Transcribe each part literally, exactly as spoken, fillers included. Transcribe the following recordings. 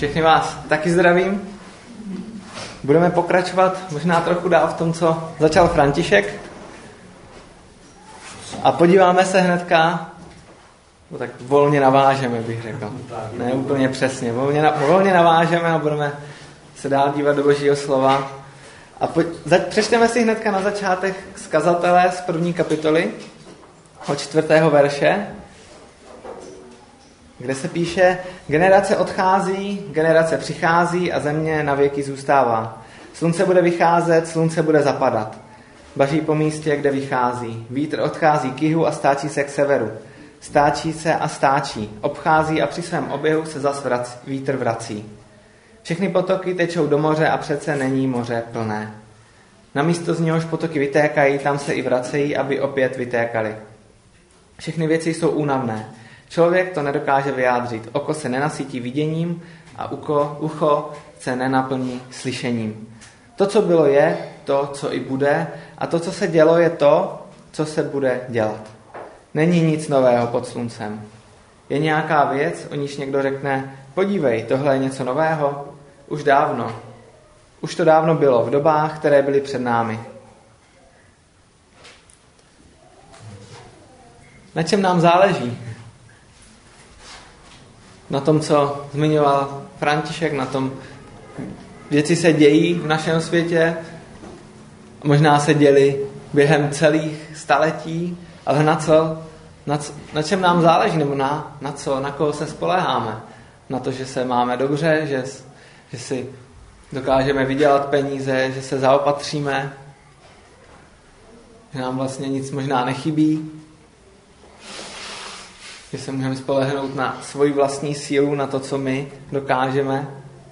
Všechny vás taky zdravím. Budeme pokračovat možná trochu dál v tom, co začal František. A podíváme se hnedka, no tak volně navážeme, bych řekl. Ne úplně přesně. Volně, na, volně navážeme a budeme se dál dívat do Božího slova. A po, za, přečteme si hnedka na začátek z Kazatele z první kapitoly od čtvrtého verše, kde se píše: generace odchází, generace přichází a země na věky zůstává. Slunce bude vycházet, slunce bude zapadat. Baří po místě, kde vychází. Vítr odchází k jihu a stáčí se k severu. Stáčí se a stáčí. Obchází a při svém oběhu se zas vrací, vítr vrací. Všechny potoky tečou do moře a přece není moře plné. Na místo z něhož potoky vytékají, tam se i vracejí, aby opět vytékaly. Všechny věci jsou únavné. Člověk to nedokáže vyjádřit. Oko se nenasytí viděním a ucho, ucho se nenaplní slyšením. To, co bylo, je to, co i bude, a to, co se dělo, je to, co se bude dělat. Není nic nového pod sluncem. Je nějaká věc, o níž někdo řekne: podívej, tohle je něco nového? Už dávno. Už to dávno bylo, v dobách, které byly před námi. Na čem nám záleží? Na tom, co zmiňoval František, na tom, věci se dějí v našem světě, možná se děly během celých staletí, ale na co, na, co, na čem nám záleží, nebo na, na co, na koho se spoléháme? Na to, že se máme dobře, že, že si dokážeme vydělat peníze, že se zaopatříme, že nám vlastně nic možná nechybí, že se můžeme spolehnout na svoji vlastní sílu, na to, co my dokážeme.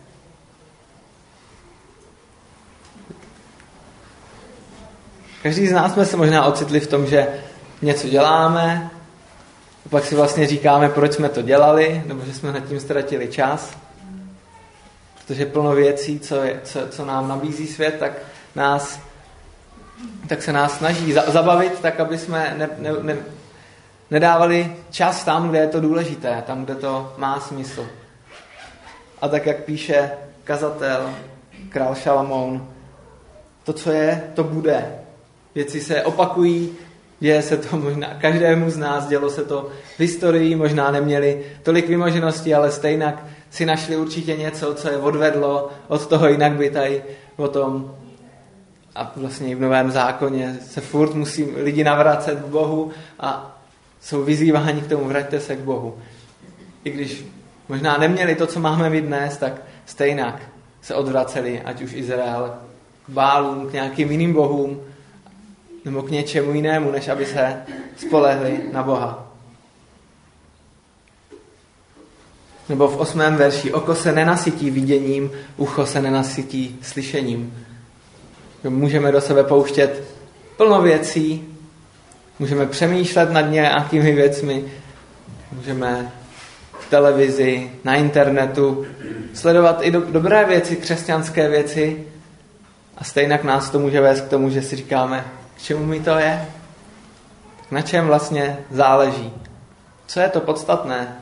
Každý z nás jsme se možná ocitli v tom, že něco děláme, a pak si vlastně říkáme, proč jsme to dělali, nebo že jsme nad tím ztratili čas. Protože plno věcí, co, je, co, co nám nabízí svět, tak, nás, tak se nás snaží zabavit, tak aby jsme ne, ne, ne, nedávali čas tam, kde je to důležité, tam, kde to má smysl. A tak, jak píše kazatel, král Šalamoun, to, co je, to bude. Věci se opakují, děje se to možná každému z nás, dělo se to v historii, možná neměli tolik vymoženosti, ale stejně si našli určitě něco, co je odvedlo od toho, jinak by tady o tom, a vlastně i v Novém zákoně se furt musí lidi navracet k Bohu a jsou vyzýváni k tomu: vraťte se k Bohu. I když možná neměli to, co máme my dnes, tak stejně se odvraceli, ať už Izrael, k Bálům, k nějakým jiným bohům, nebo k něčemu jinému, než aby se spolehli na Boha. Nebo v osmém verši: oko se nenasytí viděním, ucho se nenasytí slyšením. Můžeme do sebe pouštět plno věcí, můžeme přemýšlet nad nějakými věcmi, můžeme v televizi, na internetu sledovat i do, dobré věci, křesťanské věci, a stejně nás to může vést k tomu, že si říkáme: k čemu mi to je? Na čem vlastně záleží? Co je to podstatné?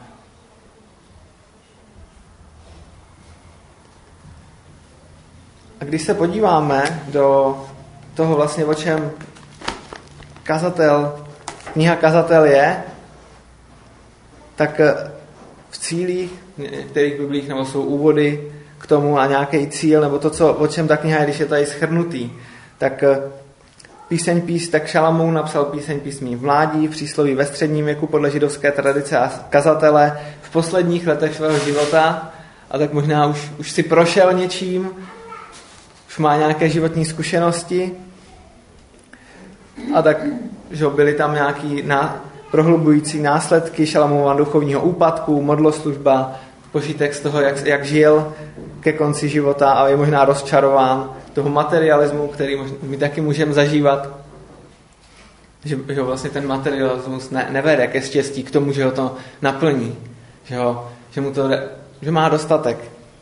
A když se podíváme do toho vlastně, o čem kazatel, kniha Kazatel je, tak v cílích, v některých biblích, nebo jsou úvody k tomu a nějaký cíl, nebo to, co, o čem ta kniha je, když je tady shrnutý, tak píseň pís, tak Šalamoun napsal píseň písmí v mládí, v přísloví ve středním věku podle židovské tradice a kazatele v posledních letech svého života, a tak možná už, už si prošel něčím, už má nějaké životní zkušenosti, a tak, že byly tam nějaký na, prohlubující následky Šalamounova duchovního úpadku, modloslužba, požitek z toho, jak, jak žil ke konci života, a je možná rozčarován toho materialismu, který my taky můžeme zažívat, že, že vlastně ten materialismus ne, nevede ke štěstí, k tomu, že ho to naplní, že, ho, že, mu to, že má dostatek.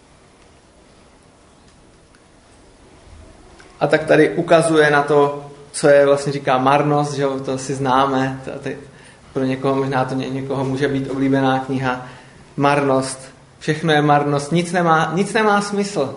A tak tady ukazuje na to, co je vlastně říká marnost, že to si známe, to, to, pro někoho možná to ně, někoho může být oblíbená kniha, marnost všechno je marnost, nic nemá, nic nemá smysl.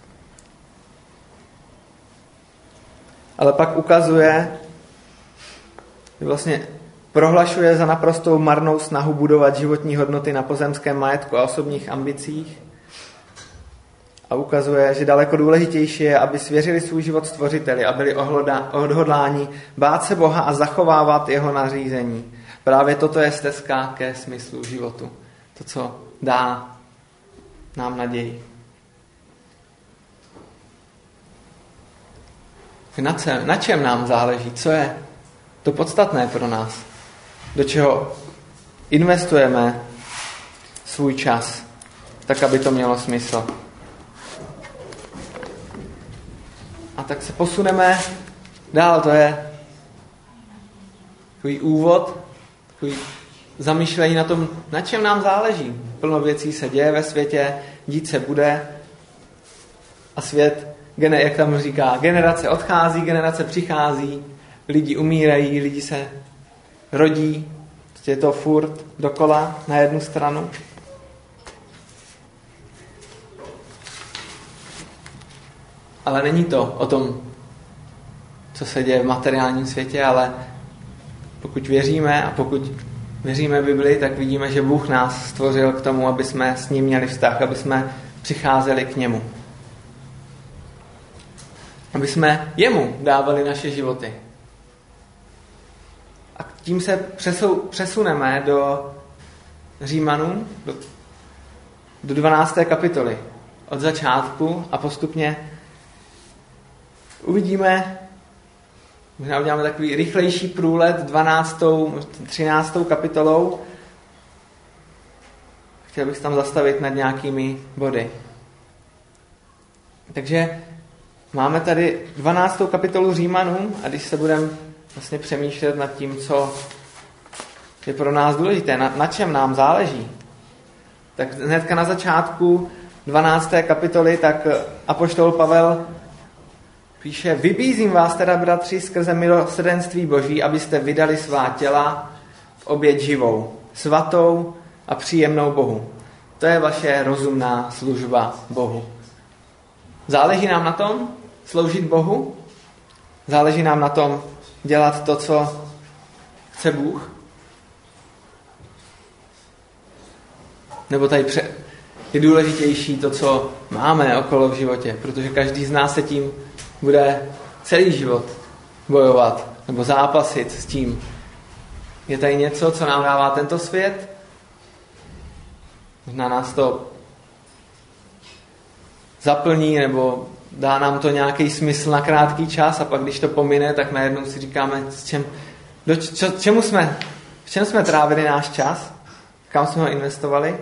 Ale pak ukazuje, že vlastně prohlašuje za naprostou marnou snahu budovat životní hodnoty na pozemském majetku a osobních ambicích a ukazuje, že daleko důležitější je, aby svěřili svůj život Stvořiteli a byli odhodláni bát se Boha a zachovávat jeho nařízení. Právě toto je stezka ke smyslu životu. To, co dá nám naději. Na, ce, na čem nám záleží? Co je to podstatné pro nás? Do čeho investujeme svůj čas, tak, aby to mělo smysl. A tak se posuneme dál. To je takový úvod, takový zamýšlení na tom, na čem nám záleží. Plno věcí se děje ve světě, dít se bude a svět, jak tam říká, generace odchází, generace přichází, lidi umírají, lidi se rodí, je to furt dokola na jednu stranu. Ale není to o tom, co se děje v materiálním světě, ale pokud věříme a pokud věříme Bibli, tak vidíme, že Bůh nás stvořil k tomu, aby jsme s ním měli vztah, aby jsme přicházeli k němu. Aby jsme jemu dávali naše životy. A tím se přesuneme do Římanů, do, do dvanácté kapitoly. Od začátku a postupně uvidíme, možná uděláme takový rychlejší průlet dvanáctou, třináctou kapitolou. Chtěl bych se tam zastavit nad nějakými body. Takže máme tady dvanáctou kapitolu Římanů a když se budeme vlastně přemýšlet nad tím, co je pro nás důležité, na, na čem nám záleží, tak hnedka na začátku dvanácté kapitoly tak apoštol Pavel píše: Vybízím vás teda, bratři, skrze milosrdenství Boží, abyste vydali svá těla v oběť živou, svatou a příjemnou Bohu. To je vaše rozumná služba Bohu. Záleží nám na tom sloužit Bohu? Záleží nám na tom dělat to, co chce Bůh? Nebo tady pře- je důležitější to, co máme okolo v životě, protože každý z nás se tím bude celý život bojovat nebo zápasit s tím. Je tady něco, co nám dává tento svět? Možná nás to zaplní nebo dá nám to nějaký smysl na krátký čas a pak, když to pomine, tak najednou si říkáme, s čem, do č- čemu jsme, v čem jsme trávili náš čas, kam jsme ho investovali.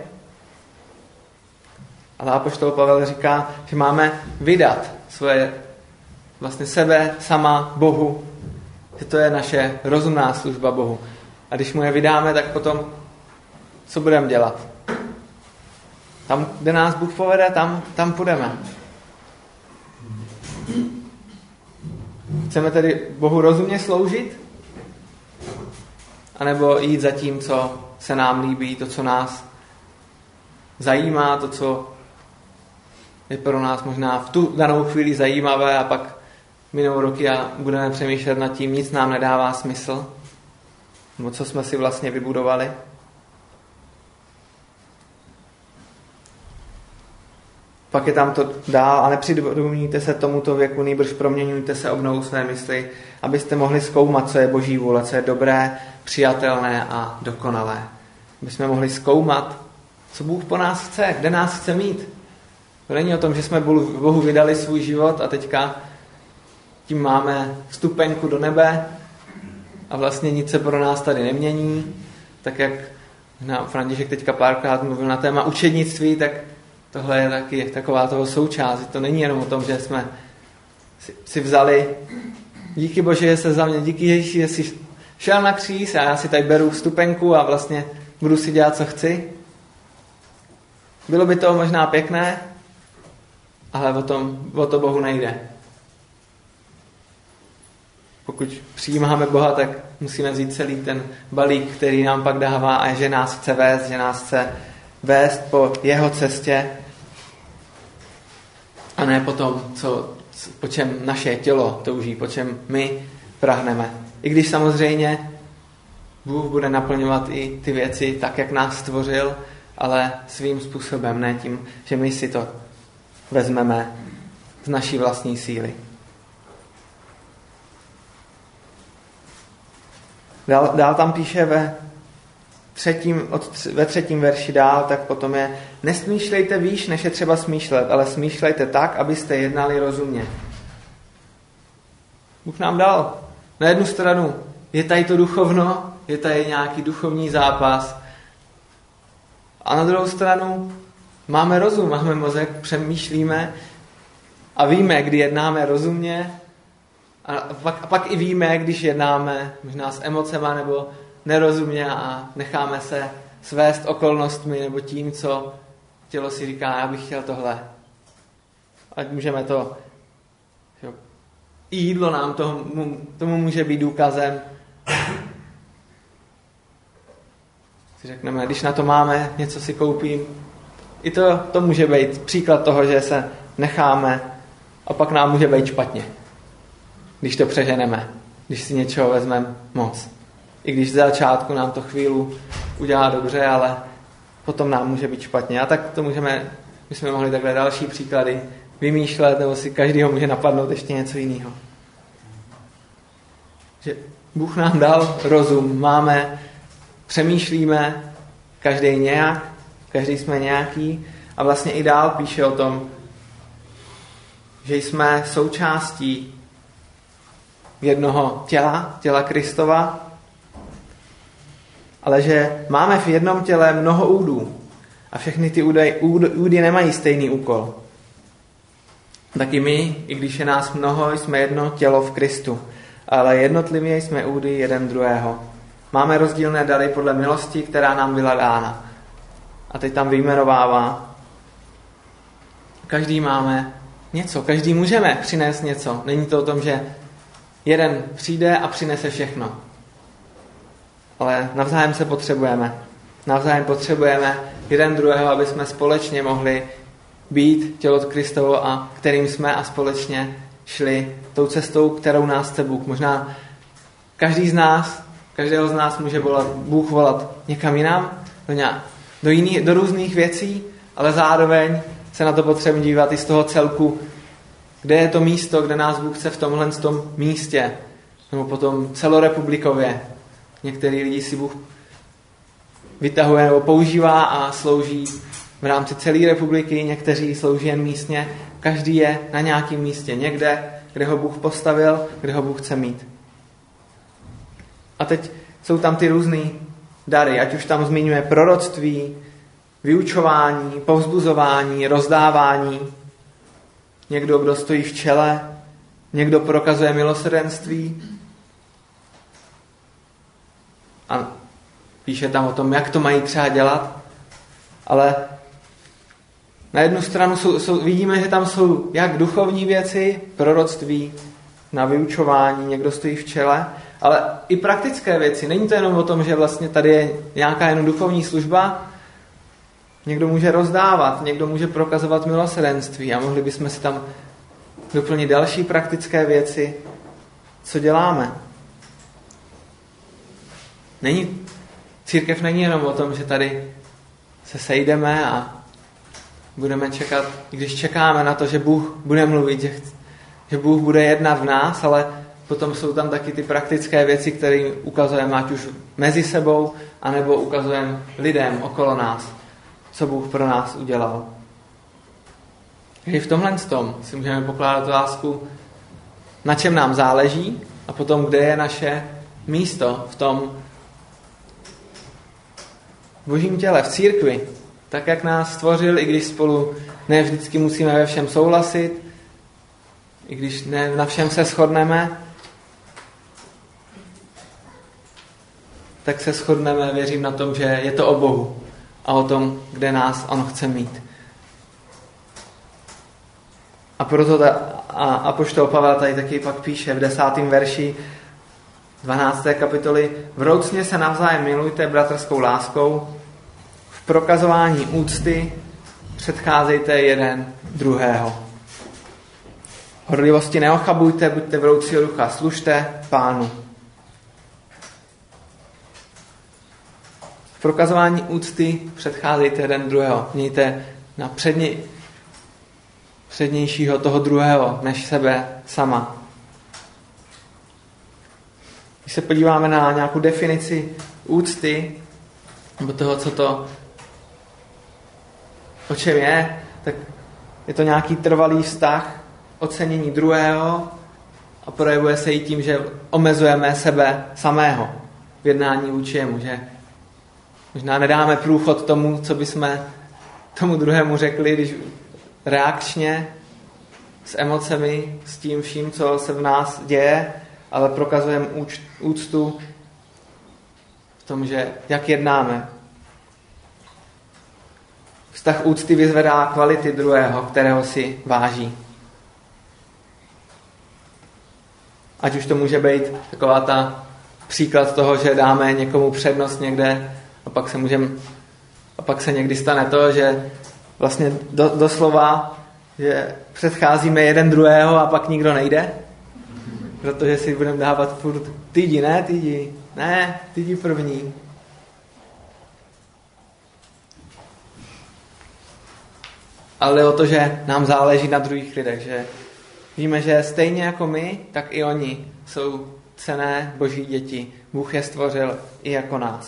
Ale apoštol Pavel říká, že máme vydat svoje vlastně sebe sama Bohu, že to je naše rozumná služba Bohu. A když mu je vydáme, tak potom co budeme dělat? Tam, kde nás Bůh povede, tam, tam půjdeme. Chceme tedy Bohu rozumně sloužit? A nebo jít za tím, co se nám líbí, to, co nás zajímá, to, co je pro nás možná v tu danou chvíli zajímavé a pak minou roky a budeme přemýšlet nad tím, nic nám nedává smysl, nebo co jsme si vlastně vybudovali. Pak je tam to dál a nepřidumníte se tomuto věku, nýbrž proměňujte se obnovou své mysli, abyste mohli zkoumat, co je Boží vůle, co je dobré, přijatelné a dokonalé. Aby jsme mohli zkoumat, co Bůh po nás chce, kde nás chce mít. To není o tom, že jsme Bohu vydali svůj život a teďka tím máme vstupenku do nebe a vlastně nic se pro nás tady nemění. Tak jak František teďka párkrát mluvil na téma učednictví, tak tohle je taky taková toho součást. To není jenom o tom, že jsme si, si vzali díky Bože, že se za mě, díky Ježíši, že jsi šel na kříž a já si tady beru vstupenku a vlastně budu si dělat, co chci. Bylo by to možná pěkné, ale o, tom, o to Bohu nejde. Pokud přijímáme Boha, tak musíme vzít celý ten balík, který nám pak dává a že nás chce vést, že nás chce vést po jeho cestě a ne po tom, co, po čem naše tělo touží, po čem my prahneme. I když samozřejmě Bůh bude naplňovat i ty věci tak, jak nás stvořil, ale svým způsobem, ne tím, že my si to vezmeme z naší vlastní síly. Dál, dál tam píše ve třetím, od, ve třetím verši dál, tak potom je: nesmýšlejte výš, než je třeba smýšlet, ale smýšlejte tak, abyste jednali rozumně. Bůh nám dal na jednu stranu, je tady to duchovno, je tady nějaký duchovní zápas, a na druhou stranu máme rozum, máme mozek, přemýšlíme a víme, kdy jednáme rozumně, a pak, a pak i víme, když jednáme možná s emocema nebo nerozumně a necháme se svést okolnostmi nebo tím, co tělo si říká, já bych chtěl tohle. Ať můžeme to, jo, i jídlo nám tomu, tomu může být důkazem. Si řekneme, když na to máme, něco si koupím. I to, to může být příklad toho, že se necháme a pak nám může být špatně. Když to přeženeme, když si něčeho vezmeme moc. I když z začátku nám to chvíli udělá dobře, ale potom nám může být špatně. A tak to můžeme, my jsme mohli takhle další příklady vymýšlet, nebo si každýho může napadnout ještě něco jiného. Že Bůh nám dal rozum, máme, přemýšlíme, každý nějak, každý jsme nějaký, a vlastně i dál píše o tom, že jsme součástí jednoho těla, těla Kristova, ale že máme v jednom těle mnoho údů a všechny ty údy, údy nemají stejný úkol. Taky my, i když je nás mnoho, jsme jedno tělo v Kristu, ale jednotlivě jsme údy jeden druhého. Máme rozdílné dary podle milosti, která nám byla dána. A teď tam vyjmenovává. Každý máme něco, každý můžeme přinést něco. Není to o tom, že jeden přijde a přinese všechno. Ale navzájem se potřebujeme. Navzájem potřebujeme jeden druhého, aby jsme společně mohli být tělo Kristovo, a kterým jsme, a společně šli tou cestou, kterou nás chce Bůh. Možná každý z nás, každého z nás může volat, Bůh volat někam jinam, do, nějak, do, jiný, do různých věcí, ale zároveň se na to potřebujeme dívat i z toho celku, kde je to místo, kde nás Bůh chce v tomhle tom místě, nebo potom celorepublikově. Některý lidi si Bůh vytahuje nebo používá a slouží v rámci celé republiky, někteří slouží jen místně. Každý je na nějakém místě, někde, kde ho Bůh postavil, kde ho Bůh chce mít. A teď jsou tam ty různý dary, ať už tam zmiňuje proroctví, vyučování, povzbuzování, rozdávání. Někdo, kdo stojí v čele, někdo prokazuje milosrdenství. A píše tam o tom, jak to mají třeba dělat. Ale na jednu stranu jsou, jsou, vidíme, že tam jsou jak duchovní věci, proroctví, na vyučování, někdo stojí v čele, ale i praktické věci. Není to jenom o tom, že vlastně tady je nějaká jenom duchovní služba. Někdo může rozdávat, někdo může prokazovat milosrdenství, a mohli bychom si tam doplnit další praktické věci, co děláme. Není, církev není jenom o tom, že tady se sejdeme a budeme čekat, i když čekáme na to, že Bůh bude mluvit, že, že Bůh bude jednat v nás, ale potom jsou tam taky ty praktické věci, které ukazujeme ať už mezi sebou, anebo ukazujeme lidem okolo nás, co Bůh pro nás udělal. Takže v tomhle tom si můžeme pokládat otázku, na čem nám záleží, a potom, kde je naše místo v tom Božím těle, v církvi, tak, jak nás stvořil, i když spolu ne vždycky musíme ve všem souhlasit, i když ne na všem se shodneme, tak se shodneme, věřím na tom, že je to o Bohu a o tom, kde nás on chce mít. A proto ta, a apoštol Pavel tady taky pak píše v desátém verši dvanácté kapitoly: vroucně se navzájem milujte bratrskou láskou, v V prokazování úcty předcházejte jeden druhého. Horlivosti neochabujte, buďte vroucího ducha, služte Pánu. V prokazování úcty předcházejte jeden druhého. Mějte na předně, přednějšího toho druhého než sebe sama. Když se podíváme na nějakou definici úcty, nebo toho, co to, o čem je, tak je to nějaký trvalý vztah, ocenění druhého a projevuje se i tím, že omezujeme sebe samého v jednání vůči jemu, že možná nedáme průchod tomu, co bychom tomu druhému řekli, když reakčně, s emocemi, s tím vším, co se v nás děje, ale prokazujeme úctu v tom, že jak jednáme. Vztah úcty vyzvedá kvality druhého, kterého si váží. Ať už to může být taková ta příklad toho, že dáme někomu přednost někde a pak se můžeme, a pak se někdy stane to, že vlastně do, doslova, že předcházíme jeden druhého a pak nikdo nejde, protože si budeme dávat furt ty jdi, ne, ty jdi, ne, ty jdi první. Ale o to, že nám záleží na druhých lidech, že víme, že stejně jako my, tak i oni jsou cenné boží děti. Bůh je stvořil i jako nás.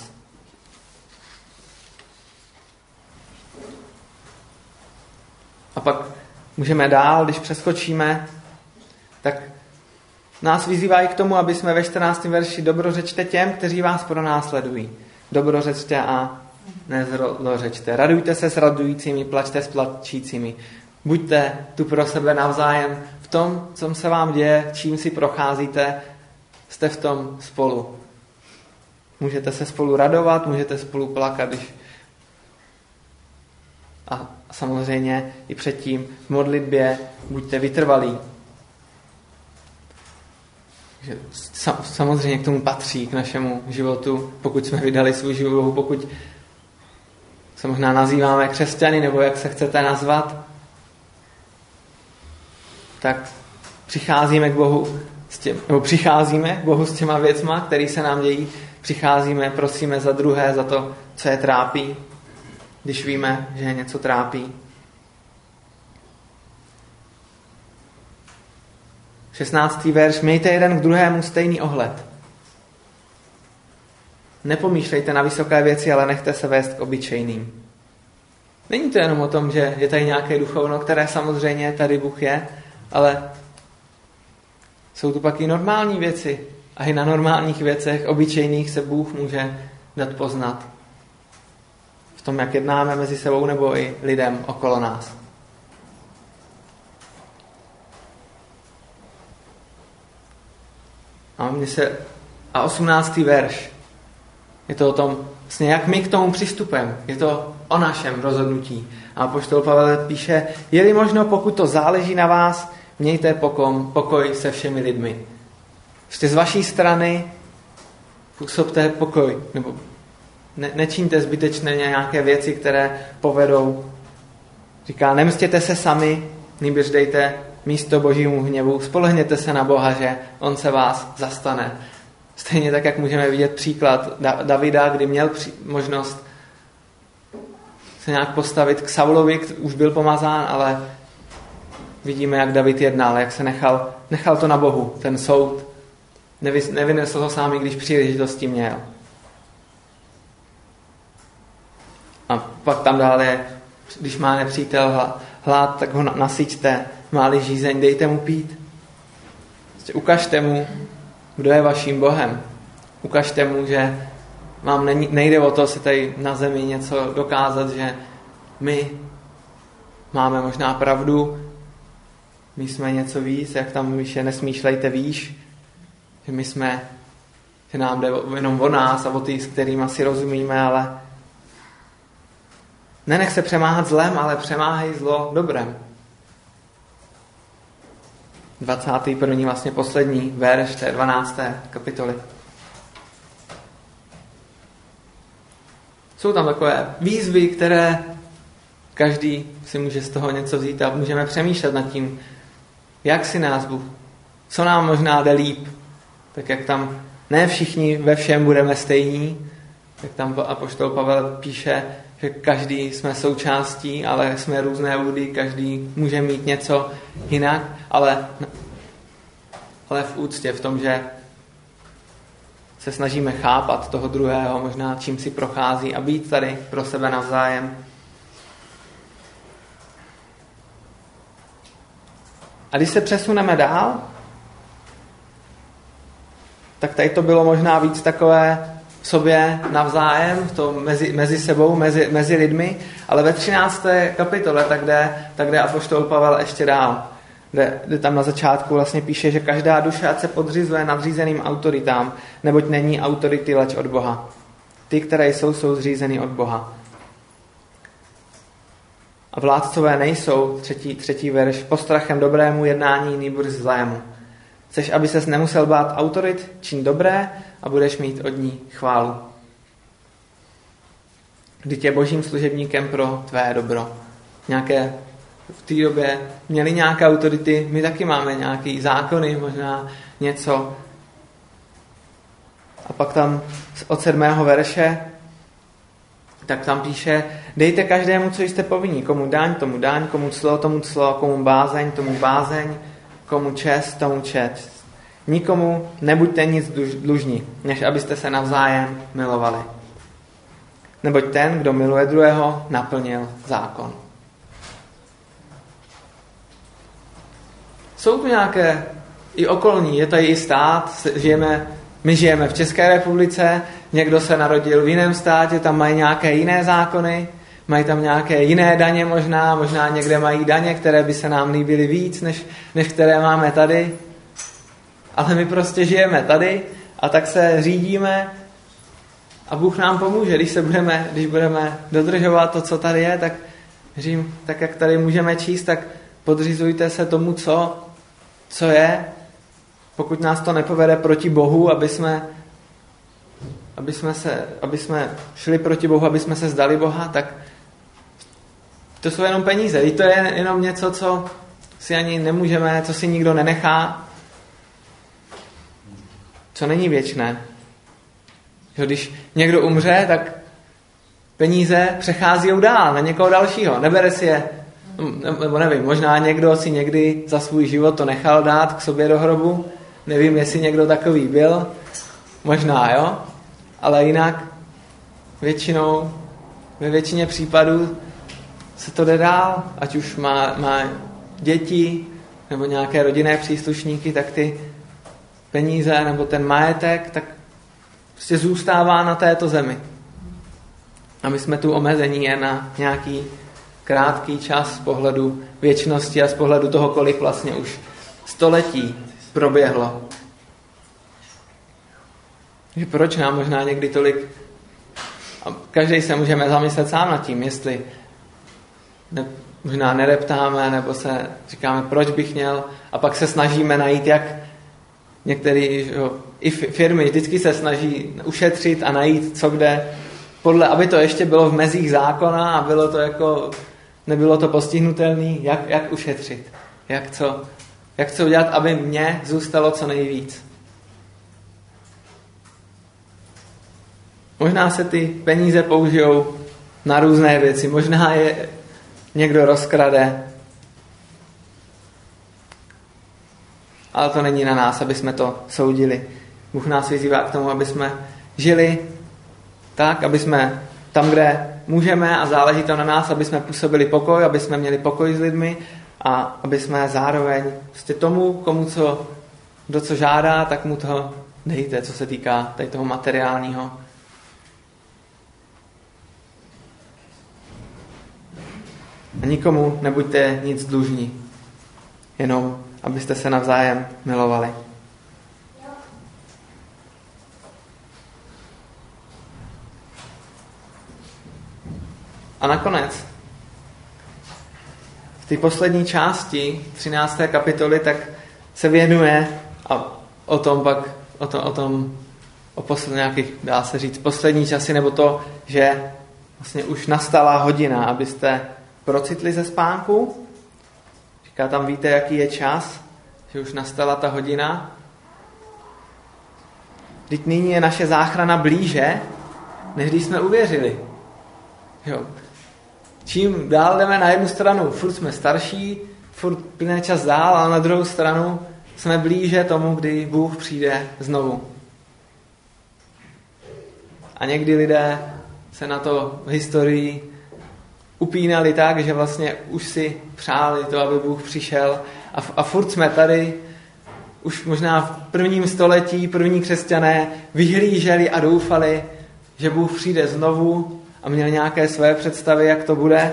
A pak můžeme dál, když přeskočíme, tak nás vyzývá i k tomu, aby jsme ve čtrnáctém verši dobrořečte těm, kteří vás pronásledují. Dobrořečte a nezlořečte. Radujte se s radujícími, plačte s plačícími. Buďte tu pro sebe navzájem v tom, co se vám děje, čím si procházíte, jste v tom spolu. Můžete se spolu radovat, můžete spolu plakat, když... A samozřejmě i předtím v modlitbě buďte vytrvalí. Samozřejmě k tomu patří, k našemu životu, pokud jsme vydali svůj život, pokud se možná nazýváme křesťany, nebo jak se chcete nazvat, tak přicházíme k Bohu s těm, nebo přicházíme k Bohu s těma věcma, které se nám dějí, přicházíme, prosíme za druhé, za to, co je trápí, když víme, že je něco trápí. šestnáctý verš. Mějte jeden k druhému stejný ohled. Nepomýšlejte na vysoké věci, ale nechte se vést k obyčejným. Není to jenom o tom, že je tady nějaké duchovno, které samozřejmě tady Bůh je, ale jsou tu pak i normální věci. A i na normálních věcech, obyčejných, se Bůh může dát poznat. V tom, jak jednáme mezi sebou nebo i lidem okolo nás. A, mě se, a osmnáctý verš. Je to o tom, vlastně jak my k tomu přistupujeme. Je to o našem rozhodnutí. A apoštol Pavel píše, je-li možno, pokud to záleží na vás, mějte pokom, pokoj se všemi lidmi. Prostě z vaší strany působte pokoj. Nebo ne, nečiňte zbytečné nějaké věci, které povedou. Říká, nemstěte se sami, nýbrž dejte místo božímu hněvu. Spolehněte se na Boha, že on se vás zastane. Stejně tak, jak můžeme vidět příklad Davida, kdy měl možnost se nějak postavit k Saulovi, už byl pomazán, ale vidíme, jak David jednal, jak se nechal, nechal to na Bohu, ten soud. Nevy, nevynesl ho sám, když příležitosti měl. A pak tam dále, když má nepřítel hlad, tak ho nasyťte, má-li žízeň, dejte mu pít. Ukažte mu, kdo je vaším Bohem. Ukažte mu, že vám nejde o to si tady na zemi něco dokázat, že my máme možná pravdu, my jsme něco víc, jak tam vyše nesmýšlejte výš, že my jsme, že nám jde jenom o nás a o ty, s kterými si rozumíme, ale nenech se přemáhat zlem, ale přemáhej zlo dobrem. dvacátý první vlastně poslední verš té dvanácté kapitoly. Jsou tam takové výzvy, které každý si může z toho něco vzít a můžeme přemýšlet nad tím, jak si nás Bůh, co nám možná jde líp, tak jak tam ne všichni ve všem budeme stejní, jak tam apoštol Pavel píše, že každý jsme součástí, ale jsme různé ludy, každý může mít něco jinak, ale, ale v úctě, v tom, že se snažíme chápat toho druhého, možná čím si prochází a být tady pro sebe navzájem. A když se přesuneme dál, tak tady to bylo možná víc takové v sobě navzájem, to mezi, mezi sebou, mezi, mezi lidmi, ale ve třinácté kapitole, tak jde, tak jde apoštol Pavel ještě dál. Kde, kde tam na začátku vlastně píše, že každá duše ať se podřizuje nadřízeným autoritám, neboť není autority leč od Boha. Ty, které jsou, jsou zřízeny od Boha. A vládcové nejsou, třetí, třetí verš, postrachem dobrému jednání nýbrž zlému. Chceš, aby ses nemusel bát autorit, čiň dobré a budeš mít od ní chválu. Vždyť je božím služebníkem pro tvé dobro. Nějaké v té době měli nějaké autority, my taky máme nějaké zákony, možná něco. A pak tam od sedmého verše, tak tam píše, dejte každému, co jste povinní, komu daň, tomu daň, komu clo, tomu clo, komu bázeň, tomu bázeň, komu čest, tomu čest. Nikomu nebuďte nic dlužní, než abyste se navzájem milovali. Neboť ten, kdo miluje druhého, naplnil zákon. Jsou tu nějaké i okolní, je to i stát, žijeme, my žijeme v České republice, někdo se narodil v jiném státě, tam mají nějaké jiné zákony, mají tam nějaké jiné daně možná, možná někde mají daně, které by se nám líbily víc, než, než které máme tady. Ale my prostě žijeme tady a tak se řídíme a Bůh nám pomůže, když se budeme, když budeme dodržovat to, co tady je, tak říím, tak jak tady můžeme číst, tak podřizujte se tomu, co, co je, pokud nás to nepovede proti Bohu, aby jsme, aby jsme, se, aby jsme šli proti Bohu, aby jsme se zdali Boha, tak to jsou jenom peníze. I to je jenom něco, co si ani nemůžeme, co si nikdo nenechá, co není věčné. Že když někdo umře, tak peníze přechází dál na někoho dalšího. Nebere si je, nebo nevím, možná někdo si někdy za svůj život to nechal dát k sobě do hrobu. Nevím, jestli někdo takový byl. Možná, jo? Ale jinak většinou, ve většině případů se to jde dál. Ať už má, má děti nebo nějaké rodinné příslušníky, tak ty peníze nebo ten majetek, tak prostě zůstává na této zemi. A my jsme tu omezení jen na nějaký krátký čas z pohledu věčnosti a z pohledu toho, kolik vlastně už století proběhlo. Že proč nám možná někdy tolik... A každý se můžeme zamyslet sám nad tím, jestli ne, možná nereptáme, nebo se říkáme, proč bych měl, a pak se snažíme najít, jak některé i firmy vždycky se snaží ušetřit a najít, co kde, podle, aby to ještě bylo v mezích zákona a bylo to jako, nebylo to postihnutelné, jak, jak ušetřit, jak co, jak co udělat, aby mně zůstalo co nejvíc. Možná se ty peníze použijou na různé věci, možná je někdo rozkrade, ale to není na nás, aby jsme to soudili. Bůh nás vyzývá k tomu, aby jsme žili tak, aby jsme tam, kde můžeme, a záleží to na nás, aby jsme působili pokoj, aby jsme měli pokoj s lidmi a aby jsme zároveň prostě tomu, komu co, kdo co žádá, tak mu to dejte, co se týká tady toho materiálního. A nikomu nebuďte nic dlužní, jenom abyste se navzájem milovali. A nakonec, v té poslední části třinácté kapitoly, tak se věnuje a o tom pak, o tom, o tom, o poslední, nějakých, dá se říct, poslední časy, nebo to, že vlastně už nastala hodina, abyste procitli ze spánku. Říká tam, víte, jaký je čas, že už nastala ta hodina. Vždyť nyní je naše záchrana blíže, než když jsme uvěřili. Jo. Čím dál jdeme na jednu stranu, furt jsme starší, furt plyne čas dál, ale na druhou stranu jsme blíže tomu, kdy Bůh přijde znovu. A někdy lidé se na to v historii upínali tak, že vlastně už si přáli to, aby Bůh přišel. A, a furt jsme tady, už možná v prvním století, první křesťané vyhlíželi a doufali, že Bůh přijde znovu a měli nějaké své představy, jak to bude.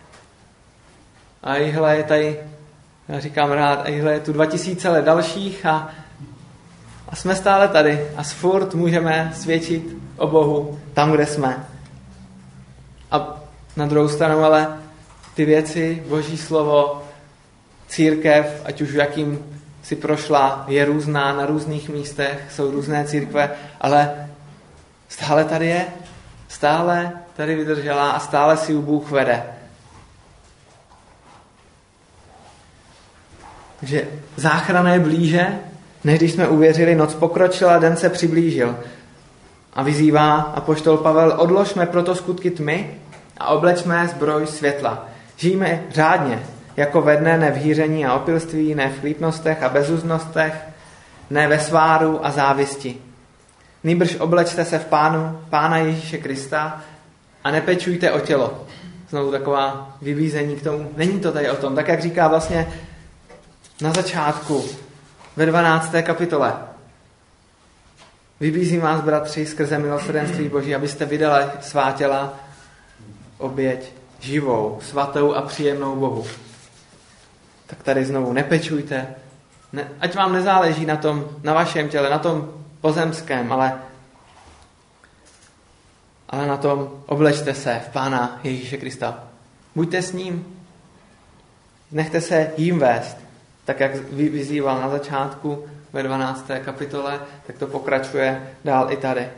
A jihle je tady, já říkám rád, jihle je tu dva tisíce let dalších a, a jsme stále tady a furt můžeme svědčit o Bohu tam, kde jsme. A na druhou stranu ale ty věci, Boží slovo, církev, ať už v jakým si prošla, je různá na různých místech, jsou různé církve, ale stále tady je, stále tady vydržela a stále si ji Bůh vede. Takže záchrana je blíže, než když jsme uvěřili, noc pokročila, den se přiblížil. A vyzývá apoštol Pavel, odložme proto skutky tmy a oblečme zbroj světla. Žijme řádně, jako ve dne, ne v hýření a opilství, ne v chlípnostech a bezuznostech, ne ve sváru a závisti. Nýbrž oblečte se v Pánu, Pána Ježíše Krista a nepečujte o tělo. Znovu taková vybízení k tomu. Není to tady o tom, tak jak říká vlastně na začátku, ve dvanácté kapitole. Vybízím vás, bratři, skrze milosrdenství Boží, abyste vydali svá těla oběť živou, svatou a příjemnou Bohu. Tak tady znovu nepečujte, ne, ať vám nezáleží na tom, na vašem těle, na tom pozemském, ale, ale na tom oblečte se v Pána Ježíše Krista. Buďte s ním, nechte se jím vést, tak jak vyzýval na začátku ve dvanácté kapitole, tak to pokračuje dál i tady.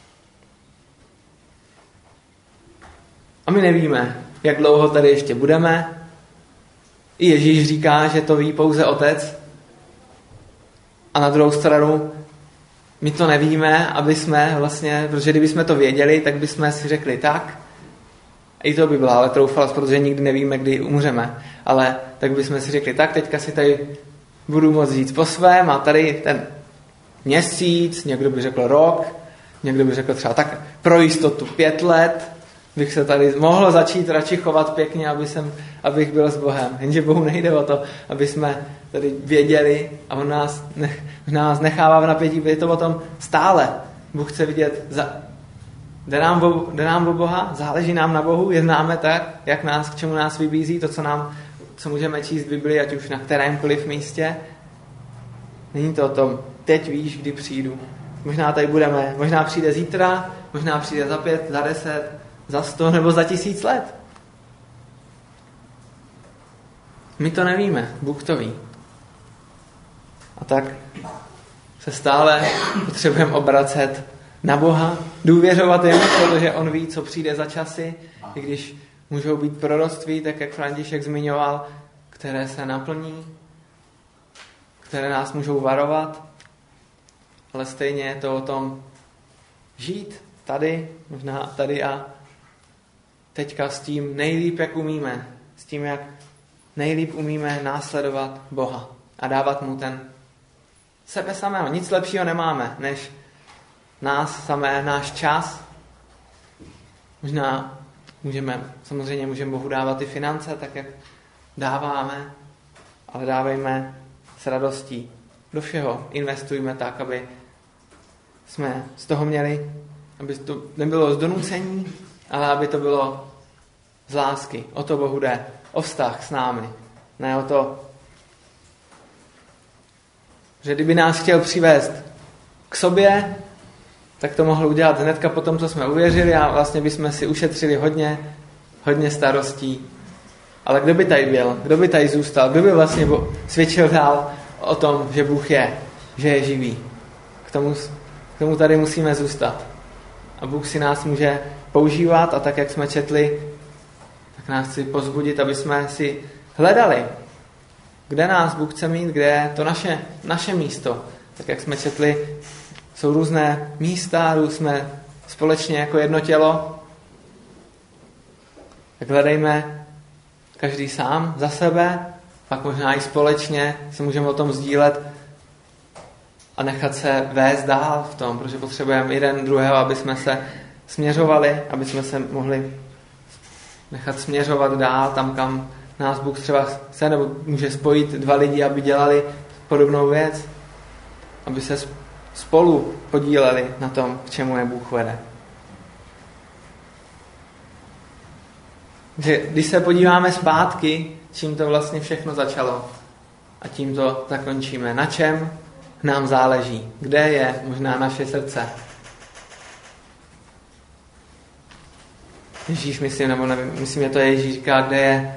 A my nevíme, jak dlouho tady ještě budeme. I Ježíš říká, že to ví pouze Otec. A na druhou stranu my to nevíme, aby jsme vlastně, protože kdybychom to věděli, tak bychom si řekli tak. I to by byla ale troufalost, protože nikdy nevíme, kdy umřeme. Ale tak bychom si řekli tak, teďka si tady budu moct říct po svém a tady ten měsíc, někdo by řekl rok, někdo by řekl třeba tak pro jistotu pět let, bych se tady mohl začít radši chovat pěkně, aby jsem, abych byl s Bohem. Jenže Bohu nejde o to, aby jsme tady věděli a on nás, nech, nás nechává v napětí, je to o tom stále. Bůh chce vidět, za, jde, nám o, jde nám o Boha, záleží nám na Bohu, jednáme tak, jak nás, k čemu nás vybízí, to, co nám, co můžeme číst v Biblii, ať už na kterémkoliv místě. Není to o tom, teď víš, kdy přijdu. Možná tady budeme, možná přijde zítra, možná přijde za pět, za deset, za sto nebo za tisíc let. My to nevíme, Bůh to ví. A tak se stále potřebujeme obracet na Boha, důvěřovat jemu, protože on ví, co přijde za časy, i když můžou být proroctví, tak jak František zmiňoval, které se naplní, které nás můžou varovat, ale stejně je to o tom žít tady, možná tady a teďka s tím nejlíp, jak umíme, s tím, jak nejlíp umíme následovat Boha a dávat mu ten sebe samého. Nic lepšího nemáme, než nás samé, náš čas. Možná můžeme, samozřejmě můžeme Bohu dávat i finance, tak jak dáváme, ale dávejme s radostí. Do všeho investujme tak, aby jsme z toho měli, aby to nebylo z donucení, ale aby to bylo z lásky. O to Bohu jde. O vztah s námi. Ne o to, že kdyby nás chtěl přivést k sobě, tak to mohl udělat hnedka po tom, co jsme uvěřili a vlastně bychom si ušetřili hodně, hodně starostí. Ale kdo by tady byl? Kdo by tady zůstal? Kdo by vlastně svědčil dál o tom, že Bůh je, že je živý? K tomu, k tomu tady musíme zůstat. A Bůh si nás může používat a tak, jak jsme četli, tak nás chci pozbudit, aby jsme si hledali, kde nás Bůh chce mít, kde je to naše, naše místo. Tak, jak jsme četli, jsou různé místa, jsme společně jako jedno tělo. Tak hledejme každý sám za sebe, pak možná i společně se můžeme o tom sdílet a nechat se vést dál v tom, protože potřebujeme jeden druhého, aby jsme se směřovali, aby jsme se mohli nechat směřovat dál tam, kam nás Bůh třeba chce, nebo může spojit dva lidi, aby dělali podobnou věc, aby se spolu podíleli na tom, k čemu je Bůh vede. Že když se podíváme zpátky, čím to vlastně všechno začalo a tím to zakončíme, na čem nám záleží, kde je možná naše srdce. Ježíš, myslím, nebo nevím, myslím, že to Ježíš říká, kde je,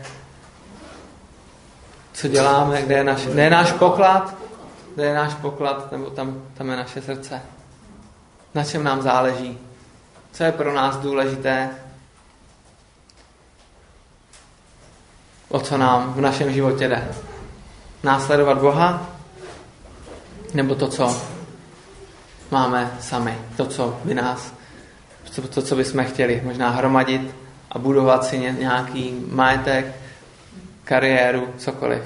co děláme, kde je, naš, kde je náš poklad, kde je náš poklad, nebo tam, tam je naše srdce. Na čem nám záleží, co je pro nás důležité, o co nám v našem životě jde. Následovat Boha, nebo to, co máme sami, to, co by nás, to, co bychom chtěli, možná hromadit a budovat si nějaký majetek, kariéru, cokoliv.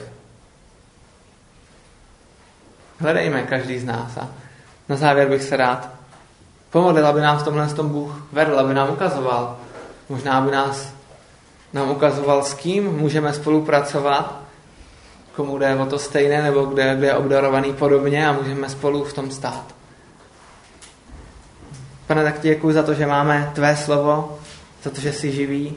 Hledejme každý z nás a na závěr bych se rád pomodlil, aby nám v tomhle tom Bůh vedl, aby nám ukazoval. Možná aby nás nám ukazoval, s kým můžeme spolupracovat, komu jde o to stejné, nebo kde, kde je obdarovaný podobně a můžeme spolu v tom stát. Pane, tak ti děkuji za to, že máme tvé slovo, za to, že jsi živý.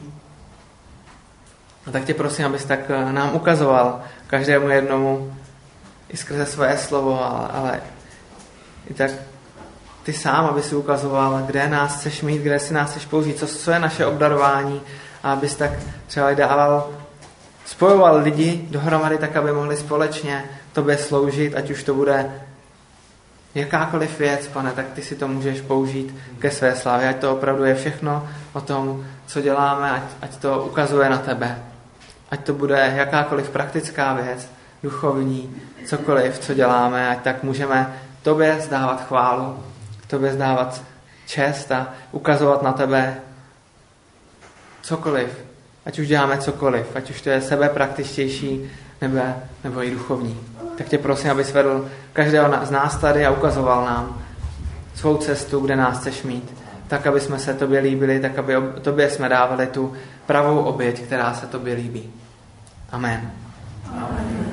A tak tě prosím, abys tak nám ukazoval každému jednomu i skrze své slovo, ale, ale i tak ty sám, aby si ukazoval, kde nás chceš mít, kde si nás chceš použít, co, co je naše obdarování, a abys tak třeba i dával, spojoval lidi dohromady tak, aby mohli společně tobě sloužit, ať už to bude jakákoliv věc, Pane, tak ty si to můžeš použít ke své slávě. Ať to opravdu je všechno o tom, co děláme, ať, ať to ukazuje na tebe. Ať to bude jakákoliv praktická věc, duchovní, cokoliv, co děláme, ať tak můžeme tobě zdávat chválu, tobě zdávat čest a ukazovat na tebe cokoliv. Ať už děláme cokoliv, ať už to je sebepraktičtější nebo, nebo i duchovní. Tak tě prosím, abys vedl každého z nás tady a ukazoval nám svou cestu, kde nás chceš mít. Tak, aby jsme se tobě líbili, tak, aby tobě jsme dávali tu pravou oběť, která se tobě líbí. Amen. Amen.